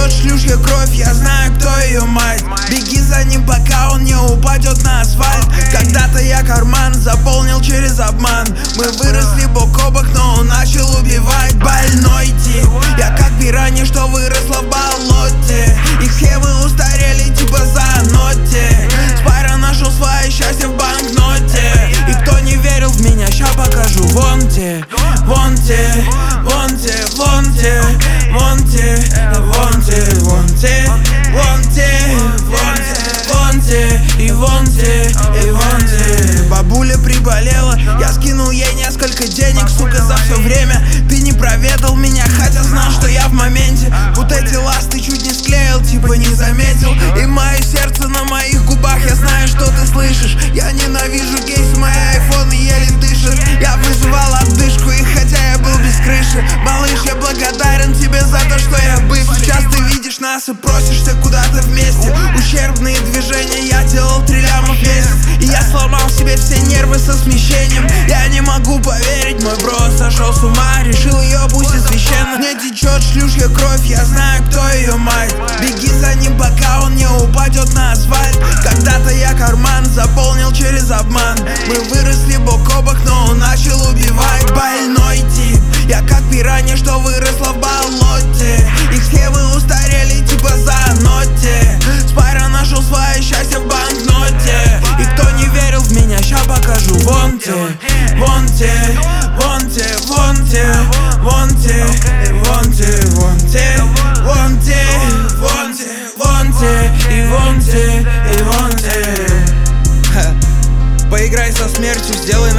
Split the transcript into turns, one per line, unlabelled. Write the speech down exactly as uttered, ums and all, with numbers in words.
течет шлюшья кровь, я знаю, кто ее мать. Беги за ним, пока он не упадет на асфальт. Когда-то я карман заполнил через обман. Мы выросли бок о бок, но он начал убивать. Больной тип, я как пиранья, что выросла в болоте. Их схемы устарели типа за ноте. Спайра нашел свое счастье в банкноте. И кто не верил в меня, ща покажу. Вон те, вон те, вон те, вон те, вон те, вон те, вон те, вон те, вон те, вон те, и вон те, и вон те. Бабуля приболела, я скинул ей несколько денег, сука, за все время. Ты не проведал меня, хотя знал, что я в моменте. Вот эти ласты чуть не склеил, типа не заметил. И мое сердце на моих губах, я знаю, что ты слышишь. Я ненавижу кейс, мои айфоны еле дышат. Я вызывал отдышку, и хотя я был без крыши. Малыш, я благодарен тебе за то, что я бывший. Сейчас ты видишь нас и просишься куда-то вместе. Ущербные движения я делал три ляма в месяц. И я сломал себе все нервы со смещением. Я не могу поверить, мой бро сошел с ума. Решил ее пусть и священно. Не течет шлюшья кровь, я знаю, кто ее мать. Беги за ним, пока он не упадет на асфальт. Когда-то я карман заполнил через обман. Мы выросли бок о бок, но он начал убивать. Больной тип, я как пиранья, что выросла в болоте. Их схемы устарели типа за ноте. Спайра нашел свое счастье в банкноте. И кто не верил в меня, ща покажу. Вон те, вон те, вон те, вон те, вон те, вон те, вон те, вон те, вон те, вон те, и вон те, и вон те. Поиграй со смертью, сделай